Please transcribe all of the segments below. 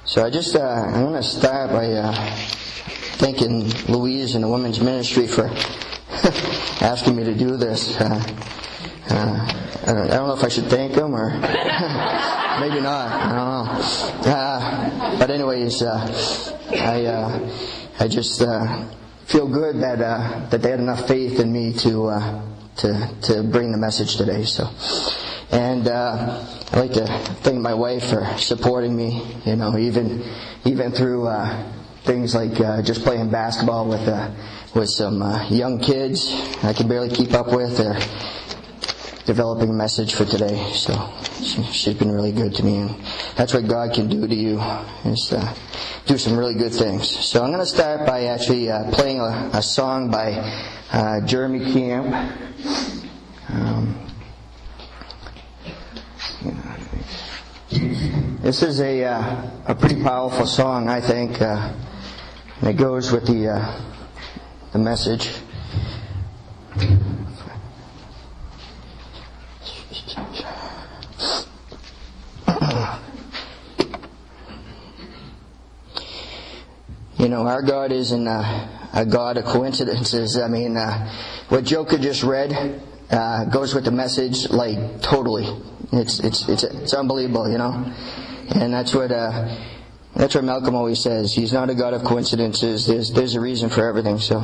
So I want to start by thanking Louise and the women's ministry for asking me to do this. I don't know if I should thank them or maybe not. I don't know. But anyways, I just feel good that they had enough faith in me to bring the message today. So, and I'd like to thank my wife for supporting me. You know, even through things like just playing basketball with some young kids I can barely keep up with. Or developing a message for today. So she's been really good to me, and that's what God can do to you, is do some really good things. So I'm going to start by actually playing a song by Jeremy Camp. This is a pretty powerful song, I think, and it goes with the message. You know, our God isn't a God of coincidences. I mean, what Joe could just read goes with the message, like, totally. It's unbelievable, you know. And that's what Malcolm always says. He's not a God of coincidences. There's a reason for everything. So.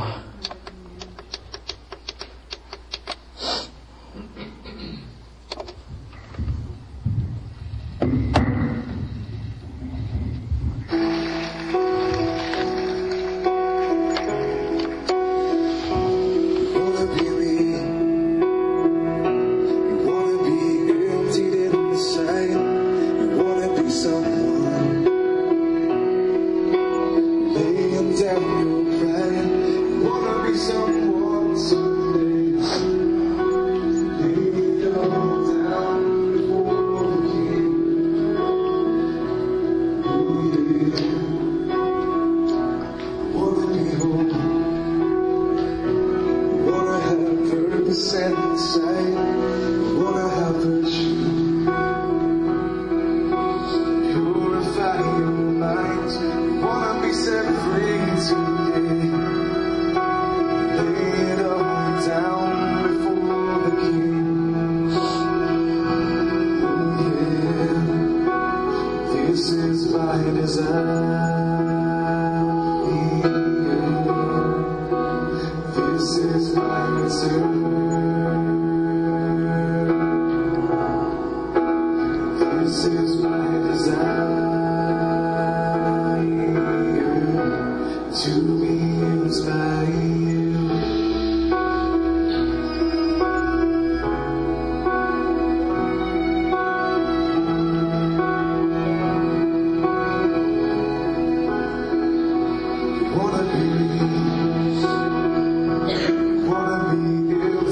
Wanna be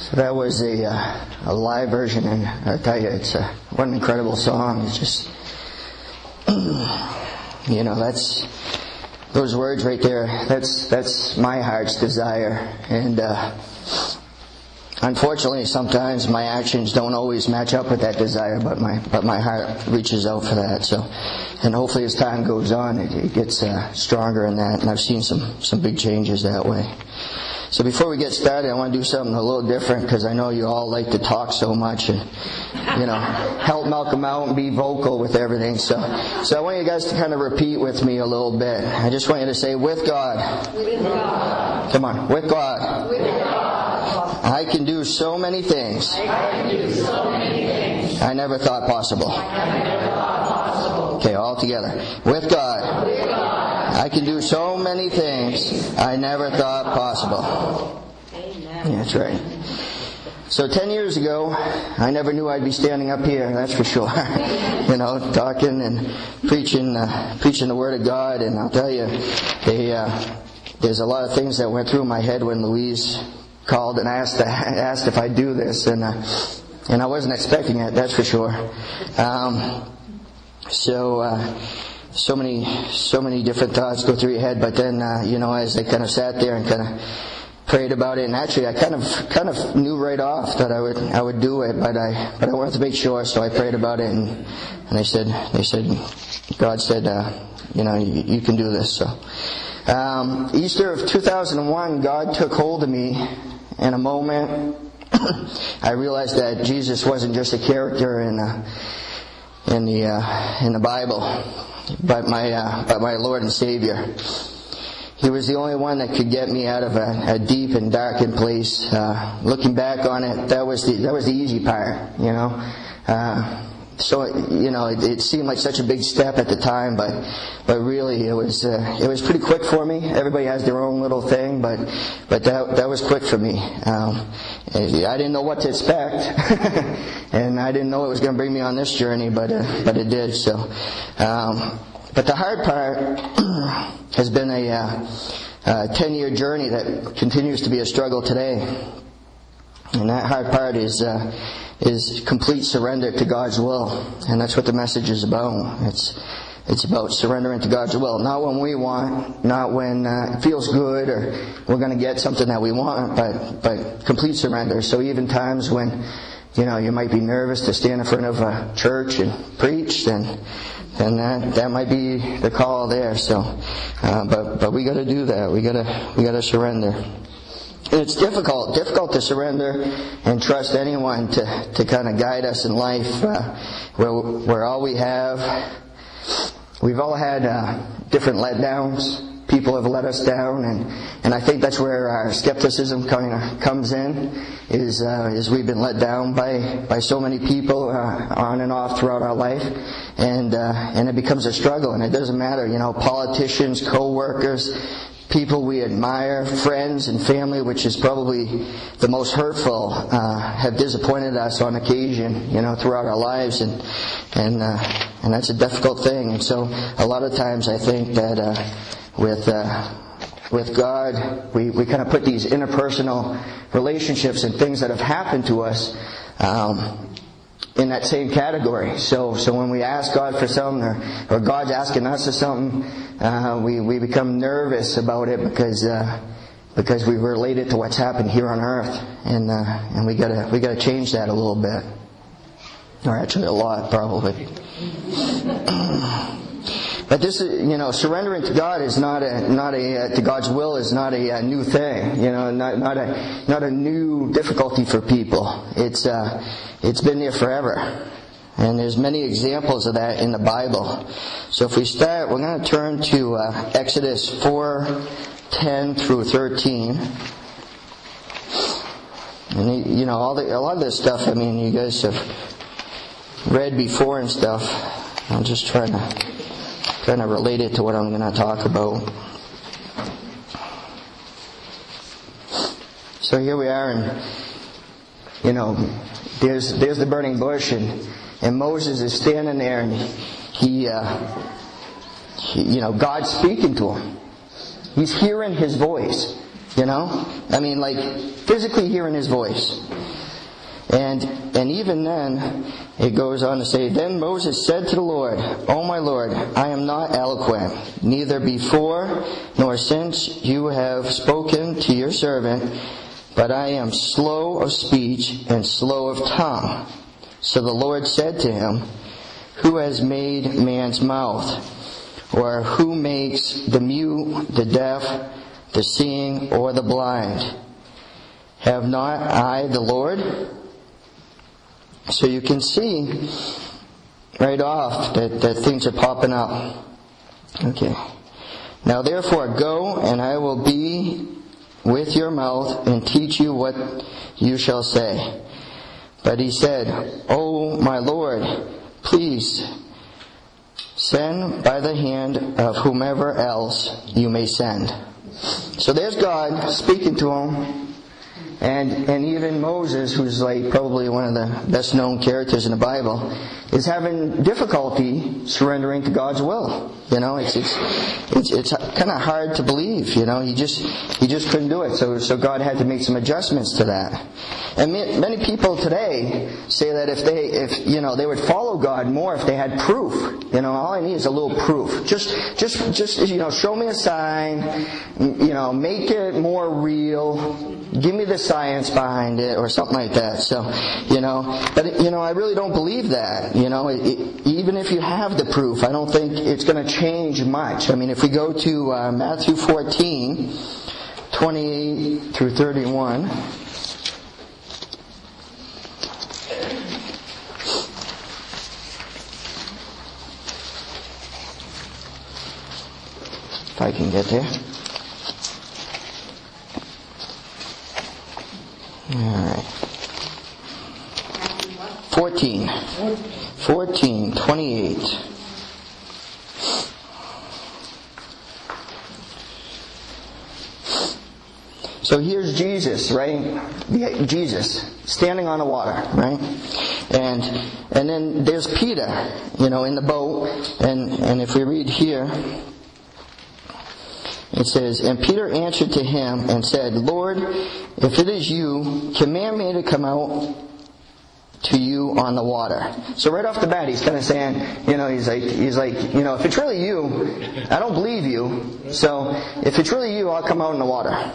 So that was a live version, and I tell you, what an incredible song. It's just, that's those words right there. That's my heart's desire, and unfortunately, sometimes my actions don't always match up with that desire, but my heart reaches out for that. So, and hopefully, as time goes on, it gets stronger in that, and I've seen some big changes that way. So before we get started, I want to do something a little different, because I know you all like to talk so much and, help Malcolm out and be vocal with everything. So I want you guys to kind of repeat with me a little bit. I just want you to say, with God. With God. Come on. With God. With God. I can do so many things. I never thought possible. Okay, all together. With God. With God. I can do so many things I never thought possible. Amen. Yeah, that's right. So 10 years ago, I never knew I'd be standing up here, that's for sure. Talking and preaching the Word of God. And I'll tell you, there's a lot of things that went through my head when Louise called and asked if I'd do this. And I wasn't expecting it, that's for sure. So many different thoughts go through your head, but then, as I kind of sat there and kind of prayed about it, and actually I kind of knew right off that I would do it, but I wanted to make sure, so I prayed about it, and they said, God said, you can do this. So, Easter of 2001, God took hold of me in a moment. I realized that Jesus wasn't just a character in the Bible, but my Lord and Savior. He was the only one that could get me out of a deep and darkened place. Looking back on it, that was the easy part, So it seemed like such a big step at the time, but really it was pretty quick for me. Everybody has their own little thing, but that was quick for me. I didn't know what to expect, and I didn't know it was going to bring me on this journey, but it did. So, but the hard part has been a 10-year journey that continues to be a struggle today, and that hard part is complete surrender to God's will, and that's what the message is about. It's about surrendering to God's will, not when we want, not when it feels good or we're going to get something that we want, but complete surrender. So even times when you might be nervous to stand in front of a church and preach, then that might be the call there. So, but we got to do that. We got to surrender. It's difficult to surrender and trust anyone to kind of guide us in life. Where all we've all had different letdowns. People have let us down, and I think that's where our skepticism kind of comes in. Is we've been let down by so many people on and off throughout our life, and it becomes a struggle. And it doesn't matter, politicians, co-workers, people we admire, friends and family, which is probably the most hurtful, have disappointed us on occasion, throughout our lives, and that's a difficult thing. And so a lot of times I think that with God, we kind of put these interpersonal relationships and things that have happened to us in that same category. So when we ask God for something, or God's asking us for something, we become nervous about it because we relate it to what's happened here on earth, and we gotta change that a little bit, or actually a lot probably. But this, surrendering to God is to God's will is not a new thing. Not a new difficulty for people. It's been there forever, and there's many examples of that in the Bible. So if we start, we're going to turn to Exodus 4:10 through 13. And a lot of this stuff, you guys have read before and stuff. I'm just trying to relate it to what I'm going to talk about. So here we are, and there's the burning bush, and Moses is standing there, and he God's speaking to him. He's hearing his voice. You know? I mean, like, physically hearing his voice. And even then, it goes on to say, Then Moses said to the Lord, O my Lord, I am not eloquent, neither before nor since you have spoken to your servant, but I am slow of speech and slow of tongue. So the Lord said to him, Who has made man's mouth? Or who makes the mute, the deaf, the seeing, or the blind? Have not I the Lord? So you can see right off that things are popping up. Okay. Now therefore go, and I will be with your mouth and teach you what you shall say. But he said, O my Lord, please send by the hand of whomever else you may send. So there's God speaking to him. And even Moses, who's like probably one of the best known characters in the Bible, is having difficulty surrendering to God's will. You know, it's kind of hard to believe. You know, he just couldn't do it. So God had to make some adjustments to that. And many people today say that if they would follow God more if they had proof. You know, all I need is a little proof. Just show me a sign. You know, make it more real. Give me the science behind it, or something like that. So, but I really don't believe that. Even if you have the proof, I don't think it's going to change much. I mean, if we go to Matthew 14, 28 through 31. If I can get there. Alright. 14, 28. So here's Jesus, right? Jesus standing on the water, right? And then there's Peter, in the boat. And if we read here, it says, And Peter answered to him and said, Lord, if it is you, command me to come out to you on the water. So right off the bat, he's kind of saying, he's like, if it's really you, I don't believe you. So if it's really you, I'll come out in the water.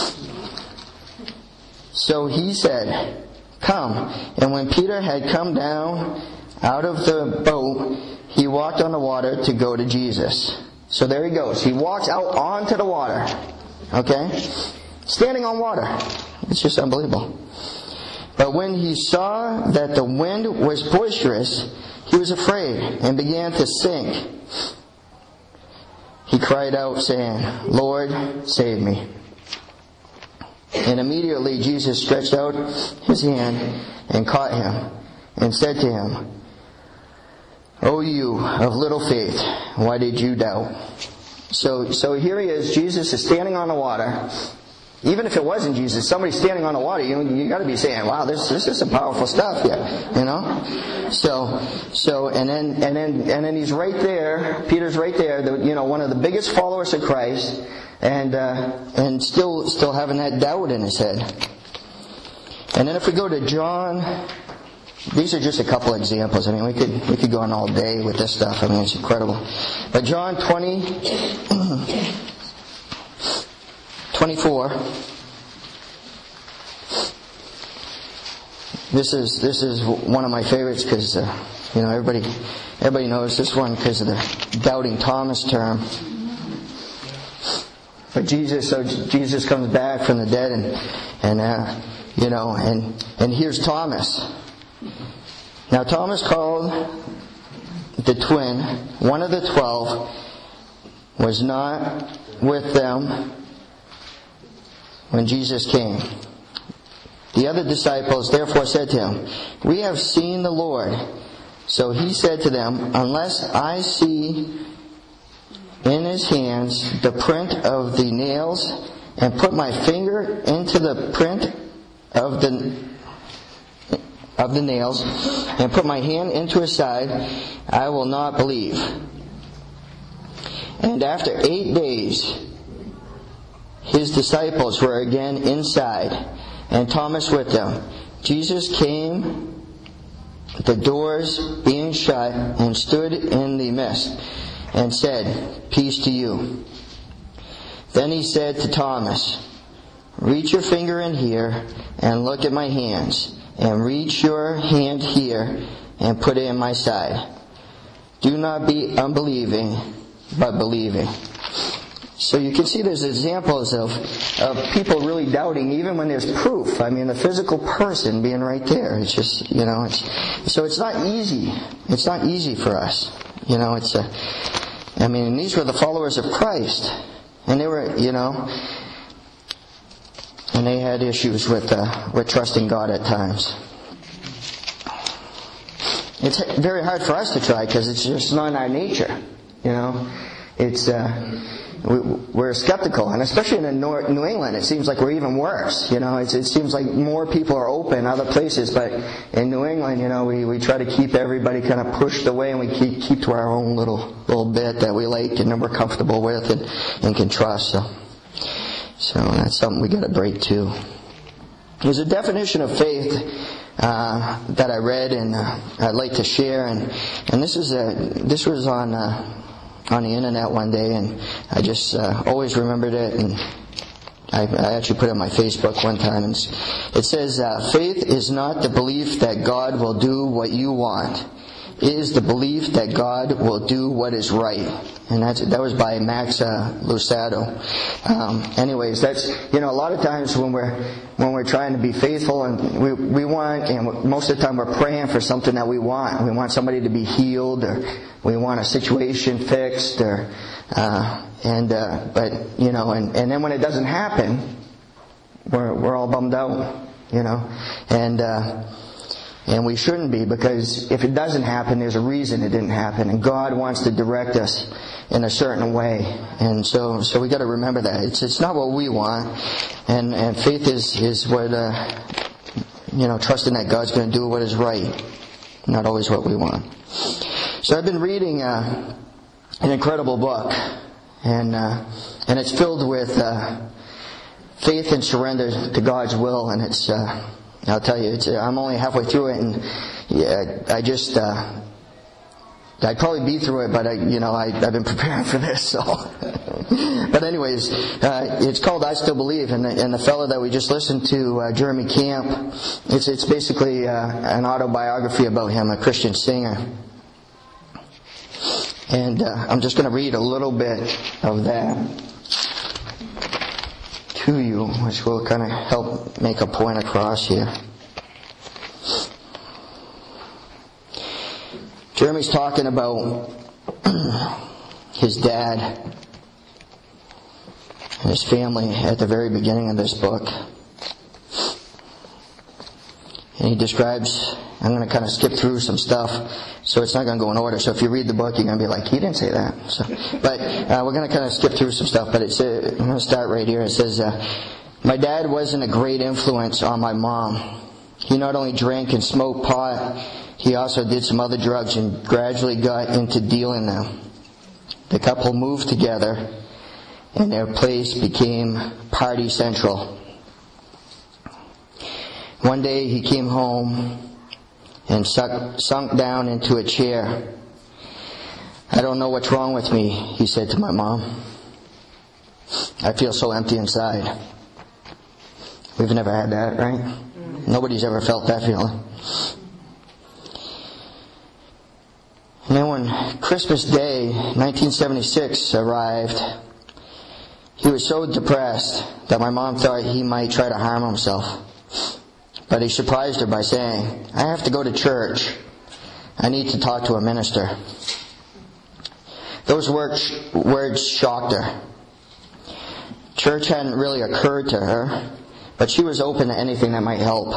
So he said, Come. And when Peter had come down out of the boat, he walked on the water to go to Jesus. So there he goes. He walks out onto the water. Okay? Standing on water. It's just unbelievable. But when he saw that the wind was boisterous, he was afraid and began to sink. He cried out, saying, Lord, save me. And immediately Jesus stretched out his hand and caught him and said to him, O you of little faith, why did you doubt? So here he is. Jesus is standing on the water. Even if it wasn't Jesus, somebody standing on the water, you got to be saying, "Wow, this is some powerful stuff here," So and then he's right there. Peter's right there. One of the biggest followers of Christ, and still having that doubt in his head. And then if we go to John. These are just a couple examples. I mean, we could go on all day with this stuff. I mean, it's incredible. But John 24. This is one of my favorites because everybody knows this one because of the doubting Thomas term. But Jesus comes back from the dead, and here's Thomas. Now Thomas, called the twin, one of the 12, was not with them when Jesus came. The other disciples therefore said to him, We have seen the Lord. So he said to them, Unless I see in his hands the print of the nails, and put my finger into the print of the nails, and put my hand into his side, I will not believe. And after 8 days, his disciples were again inside, and Thomas with them. Jesus came, the doors being shut, and stood in the midst, and said, "Peace to you." Then he said to Thomas, "Reach your finger in here, and look at my hands, and reach your hand here, and put it in my side. Do not be unbelieving, but believing." So you can see there's examples of people really doubting even when there's proof. I mean, the physical person being right there. It's just, so it's not easy. It's not easy for us. And these were the followers of Christ. And they were, and they had issues with trusting God at times. It's very hard for us to try because it's just not in our nature. It's we're skeptical, and especially in New England, it seems like we're even worse. It seems like more people are open other places, but in New England, we try to keep everybody kind of pushed away, and we keep to our own little bit that we like and we're comfortable with and can trust. So that's something we got to break too. There's a definition of faith that I read and I'd like to share, and this was on the internet one day, and I just always remembered it, and I actually put it on my Facebook one time, and it says, "Faith is not the belief that God will do what you want. It is the belief that God will do what is right." And that was by Max Lucado. Anyways, that's a lot of times when we're trying to be faithful, and we want, and most of the time we're praying for something that we want. We want somebody to be healed, or we want a situation fixed, or and then when it doesn't happen, we're all bummed out, and we shouldn't be, because if it doesn't happen, there's a reason it didn't happen, and God wants to direct us in a certain way, and so we got to remember that it's not what we want, and faith is what trusting that God's going to do what is right, not always what we want. So I've been reading an incredible book, and it's filled with faith and surrender to God's will, and it's. I'll tell you, I'm only halfway through it, and I'd probably be through it, but I've been preparing for this, so. But anyways, it's called "I Still Believe," and the fellow that we just listened to, Jeremy Camp, it's basically an autobiography about him, a Christian singer. And I'm just going to read a little bit of that to you, which will kind of help make a point across here. Jeremy's talking about his dad and his family at the very beginning of this book. And he describes, I'm going to kind of skip through some stuff, so it's not going to go in order. So if you read the book, you're going to be like, he didn't say that. But we're going to kind of skip through some stuff. But I'm going to start right here. It says, "My dad wasn't a great influence on my mom. He not only drank and smoked pot, he also did some other drugs and gradually got into dealing them. The couple moved together, and their place became party central. One day he came home and sunk down into a chair. 'I don't know what's wrong with me,' he said to my mom. 'I feel so empty inside.'" We've never had that, right? Nobody's ever felt that feeling. And then when Christmas Day, 1976, arrived, he was so depressed that my mom thought he might try to harm himself. But he surprised her by saying, "I have to go to church. I need to talk to a minister." Those words shocked her. Church hadn't really occurred to her, but she was open to anything that might help.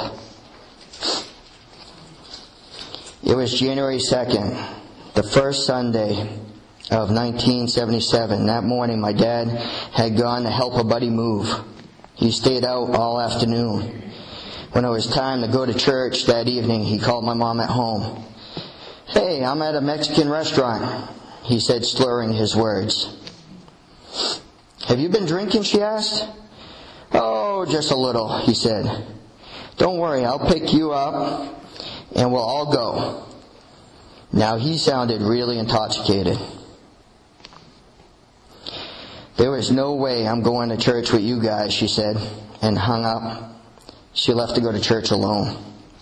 It was January 2nd, the first Sunday of 1977. That morning my dad had gone to help a buddy move. He stayed out all afternoon. When it was time to go to church that evening, he called my mom at home. "Hey, I'm at a Mexican restaurant," he said, slurring his words. "Have you been drinking?" she asked. "Oh, just a little," he said. "Don't worry, I'll pick you up and we'll all go." Now he sounded really intoxicated. "There is no way I'm going to church with you guys," she said, and hung up. She left to go to church alone.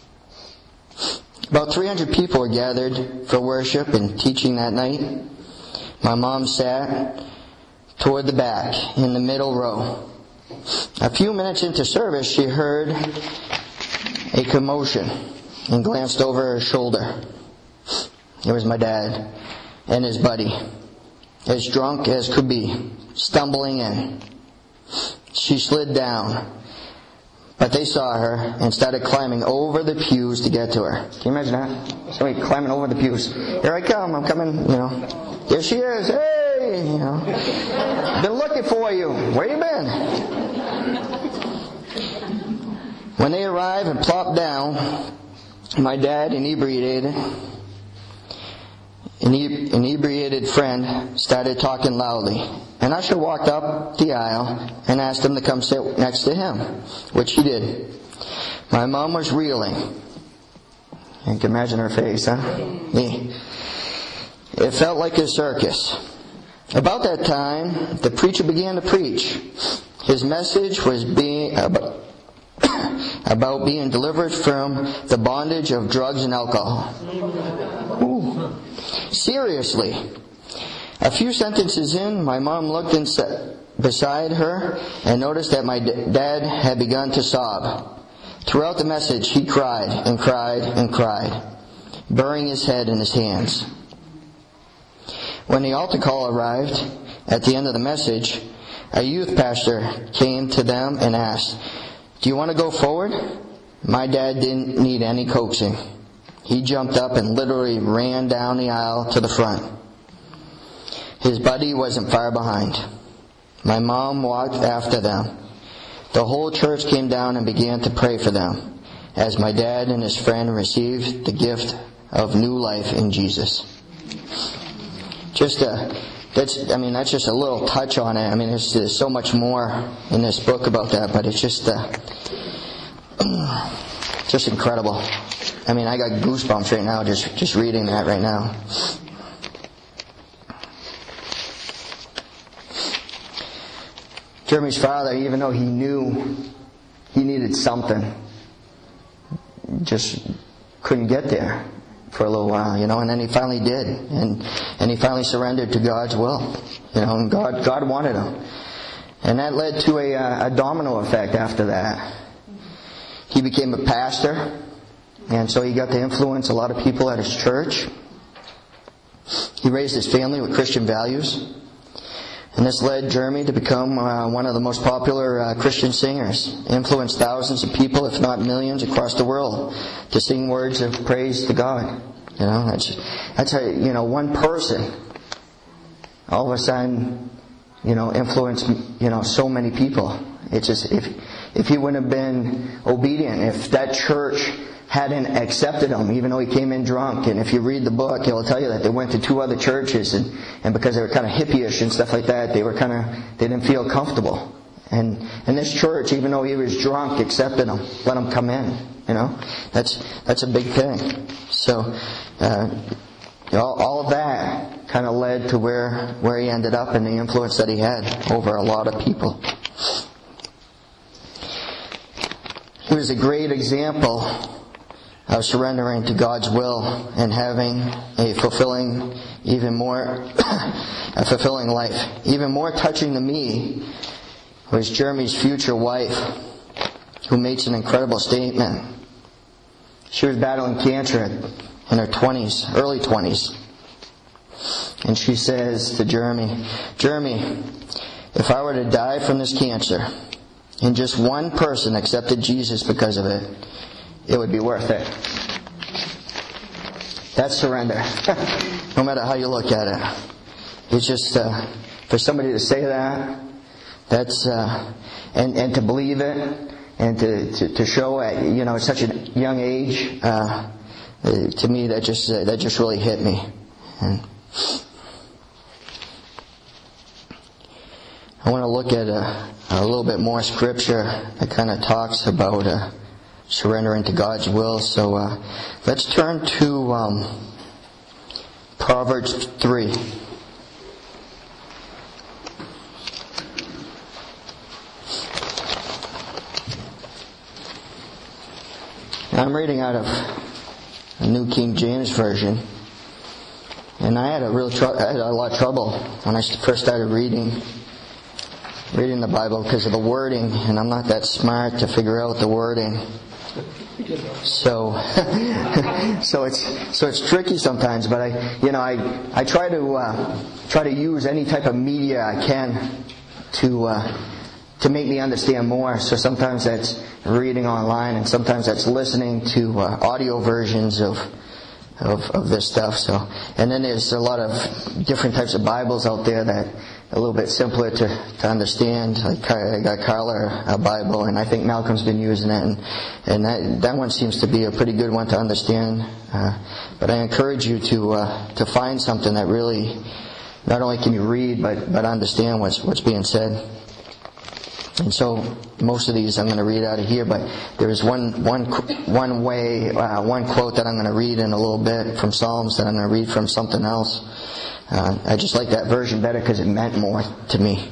About 300 people were gathered for worship and teaching that night. My mom sat toward the back in the middle row. A few minutes into service, she heard a commotion and glanced over her shoulder. It was my dad and his buddy, as drunk as could be, stumbling in. She slid down, but they saw her and started climbing over the pews to get to her. Can you imagine that? Somebody climbing over the pews. "Here I come, I'm coming, Here she is, hey, Been looking for you. Where you been?" When they arrived and plopped down, my dad, inebriated friend, started talking loudly. An usher walked up the aisle and asked him to come sit next to him, which he did. My mom was reeling. You can imagine her face, huh? Yeah. It felt like a circus. About that time, the preacher began to preach. His message was about being delivered from the bondage of drugs and alcohol. Ooh. Seriously. A few sentences in, my mom looked beside her and noticed that my dad had begun to sob. Throughout the message, he cried and cried and cried, burying his head in his hands. When the altar call arrived, at the end of the message, a youth pastor came to them and asked, "Do you want to go forward?" My dad didn't need any coaxing. He jumped up and literally ran down the aisle to the front. His buddy wasn't far behind. My mom walked after them. The whole church came down and began to pray for them, as my dad and his friend received the gift of new life in Jesus. That's just a little touch on it. There's so much more in this book about that, but it's just incredible. I got goosebumps right now just reading that right now. Jeremy's father, even though he knew he needed something, just couldn't get there for a little while, and then he finally did, and he finally surrendered to God's will, and God wanted him, and that led to a domino effect after that. He became a pastor, and so he got to influence a lot of people at his church. He raised his family with Christian values. And this led Jeremy to become one of the most popular Christian singers. Influenced thousands of people, if not millions, across the world to sing words of praise to God. That's how, one person all of a sudden, influenced, so many people. It's just, if he wouldn't have been obedient, if that church hadn't accepted him, even though he came in drunk. And if you read the book, it'll tell you that they went to 2 other churches, and because they were kind of hippie-ish and stuff like that, they didn't feel comfortable. And this church, even though he was drunk, accepted him, let him come in. That's a big thing. So all of that kind of led to where he ended up and the influence that he had over a lot of people. He was a great example of surrendering to God's will and having a fulfilling life. Even more touching to me was Jeremy's future wife, who makes an incredible statement. She was battling cancer in her 20s, early 20s. And she says to Jeremy, if I were to die from this cancer, and just one person accepted Jesus because of it, it would be worth it. That's surrender. No matter how you look at it. It's just, for somebody to say that's, and to believe it, and to show at, such a young age, to me that just really hit me. And I want to look at a little bit more scripture that kind of talks about surrendering to God's will. So let's turn to Proverbs 3. Now, I'm reading out of a New King James Version. And I had a lot of trouble when I first started reading the Bible because of the wording, and I'm not that smart to figure out the wording. So it's tricky sometimes. But I try to use any type of media I can to make me understand more. So sometimes that's reading online, and sometimes that's listening to audio versions of this stuff. So, and then there's a lot of different types of Bibles out there that are a little bit simpler to understand. Like I got Carla a Bible, and I think Malcolm's been using it, and that one seems to be a pretty good one to understand. But I encourage you to find something that really not only can you read but understand what's being said. And so most of these I'm going to read out of here, but there's one quote that I'm going to read in a little bit from Psalms that I'm going to read from something else. I just like that version better because it meant more to me.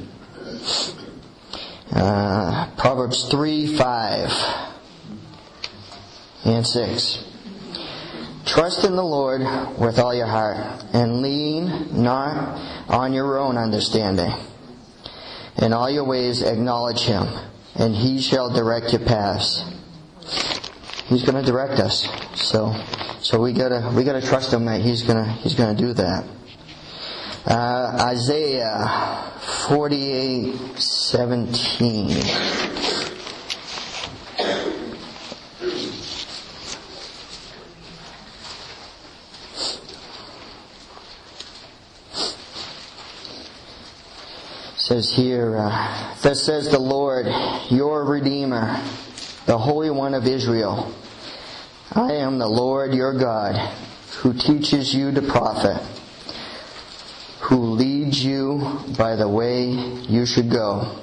Proverbs 3, 5 and 6. Trust in the Lord with all your heart, and lean not on your own understanding. In all your ways acknowledge Him, and He shall direct your paths. He's going to direct us. So we gotta trust Him that He's gonna do that. Isaiah 48:17. Says here, thus says the Lord, your Redeemer, the Holy One of Israel. I am the Lord your God, who teaches you to profit, who leads you by the way you should go.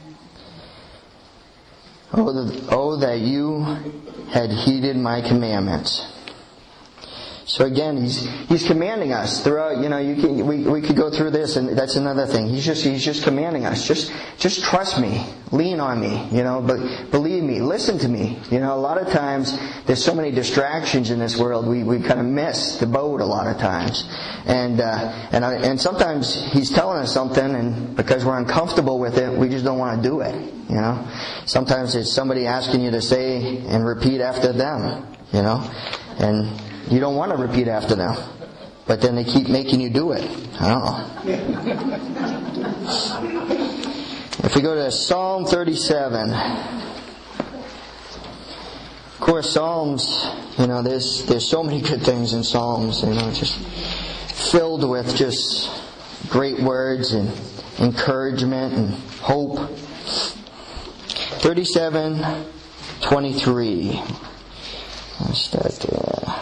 Oh, that you had heeded my commandments. So again, he's commanding us throughout. We could go through this, and that's another thing. He's just commanding us. Just trust me, lean on me. But believe me, listen to me. A lot of times there's so many distractions in this world. We kind of miss the boat a lot of times, and sometimes he's telling us something, and because we're uncomfortable with it, we just don't want to do it. Sometimes it's somebody asking you to say and repeat after them. And you don't want to repeat after them, but then they keep making you do it. I don't know. If we go to Psalm 37, of course, Psalms, there's so many good things in Psalms, just filled with just great words and encouragement and hope. 37:23. Let's start there.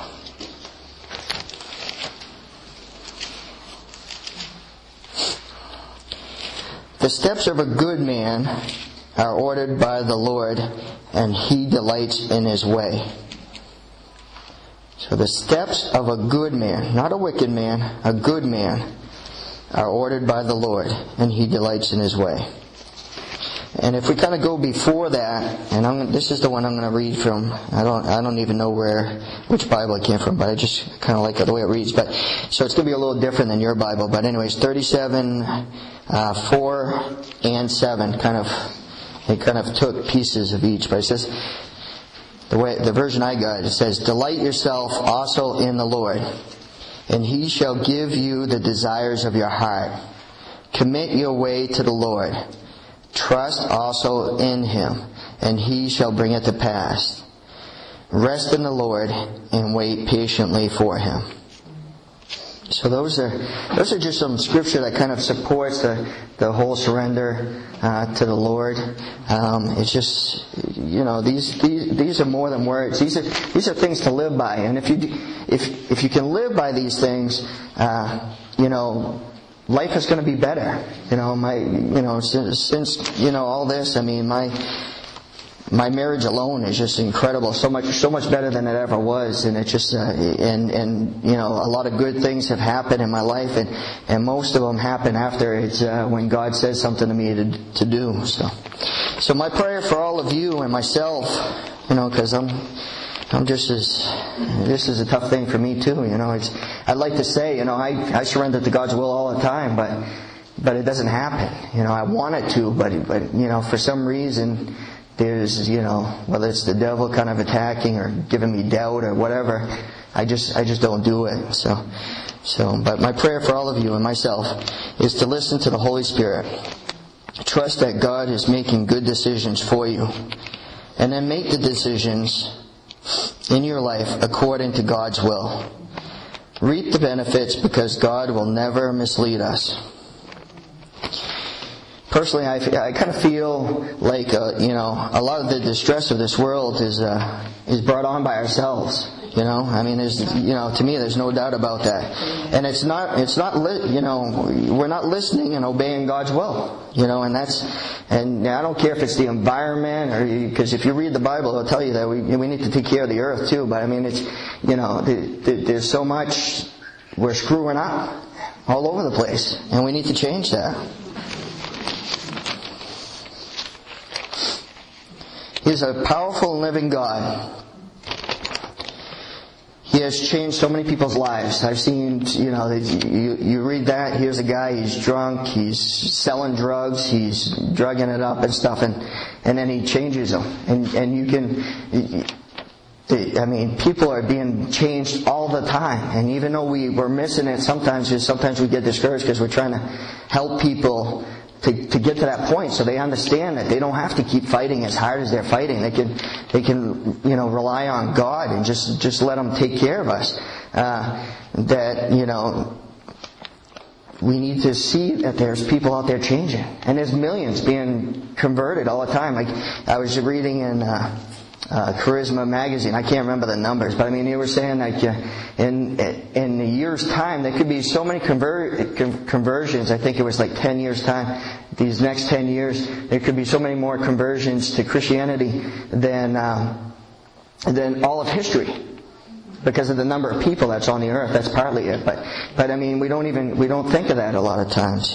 The steps of a good man are ordered by the Lord, and He delights in His way. So the steps of a good man, not a wicked man, a good man, are ordered by the Lord, and He delights in His way. And if we kind of go before that, and this is the one I'm going to read from. I don't even know which Bible it came from, but I just kind of like the way it reads. But so it's going to be a little different than your Bible. But anyways, 37:4 and 7 kind of took pieces of each. But it says the version I got, it says, "Delight yourself also in the Lord, and He shall give you the desires of your heart. Commit your way to the Lord. Trust also in Him, and He shall bring it to pass. Rest in the Lord and wait patiently for Him." So those are just some scripture that kind of supports the whole surrender to the Lord. It's just these are more than words. These are things to live by, and if you can live by these things, life is going to be better. Since all this, my marriage alone is just incredible. So much better than it ever was. And it's just, a lot of good things have happened in my life, and most of them happen after it's, when God says something to me to do. So my prayer for all of you and myself, cause I'm just this is a tough thing for me too, I'd like to say, I surrender to God's will all the time, but it doesn't happen. I want it to, but for some reason, there's, whether it's the devil kind of attacking or giving me doubt or whatever, I just don't do it. But my prayer for all of you and myself is to listen to the Holy Spirit. Trust that God is making good decisions for you. And then make the decisions in your life according to God's will. Reap the benefits because God will never mislead us. Personally, I kind of feel like, a lot of the distress of this world is brought on by ourselves. There's, to me, there's no doubt about that. And we're not listening and obeying God's will. And I don't care if it's the environment or, because if you read the Bible, it'll tell you that we need to take care of the earth too. But it's, there's so much we're screwing up all over the place, and we need to change that. He's a powerful and living God. He has changed so many people's lives. I've seen, you read that, here's a guy, he's drunk, he's selling drugs, he's drugging it up and stuff, and then he changes them. And you can, people are being changed all the time. And even though we're missing it sometimes we get discouraged because we're trying to help people to get to that point, so they understand that they don't have to keep fighting as hard as they're fighting. They can rely on God and just let Him take care of us. We need to see that there's people out there changing, and there's millions being converted all the time. Like I was reading in Charisma magazine. I can't remember the numbers, but they were saying like in a year's time there could be so many conversions. I think it was like 10 years time. These next 10 years there could be so many more conversions to Christianity than all of history, because of the number of people that's on the earth. That's partly it. But we don't think of that a lot of times.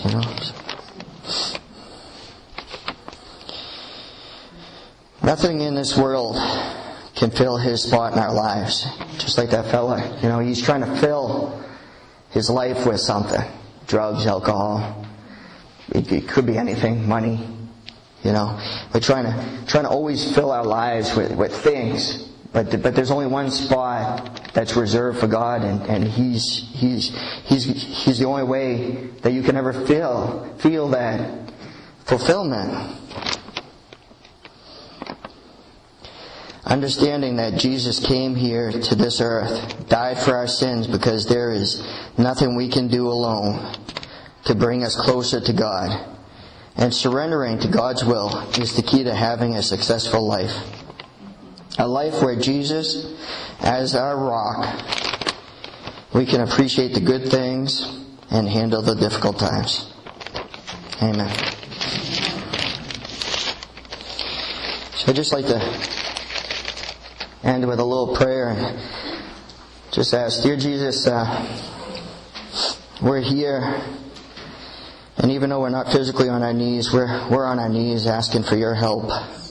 Nothing in this world can fill His spot in our lives. Just like that fella. He's trying to fill his life with something. Drugs, alcohol. It could be anything. Money. We're trying to always fill our lives with things. But there's only one spot that's reserved for God, and He's the only way that you can ever feel that fulfillment. Understanding that Jesus came here to this earth, died for our sins, because there is nothing we can do alone to bring us closer to God. And surrendering to God's will is the key to having a successful life. A life where Jesus, as our rock, we can appreciate the good things and handle the difficult times. Amen. So I'd just like to end with a little prayer and just ask, Dear Jesus, we're here, and even though we're not physically on our knees, we're on our knees asking for your help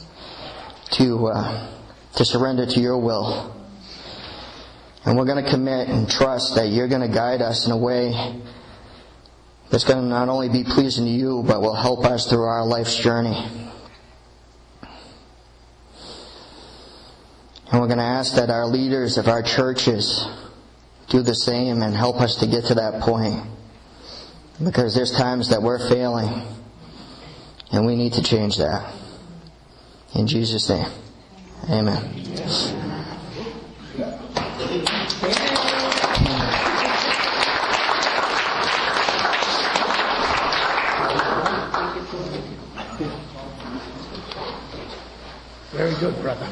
to surrender to your will. And we're going to commit and trust that you're going to guide us in a way that's going to not only be pleasing to you, but will help us through our life's journey. And we're going to ask that our leaders of our churches do the same and help us to get to that point. Because there's times that we're failing, and we need to change that. In Jesus' name, amen. Very good, brother.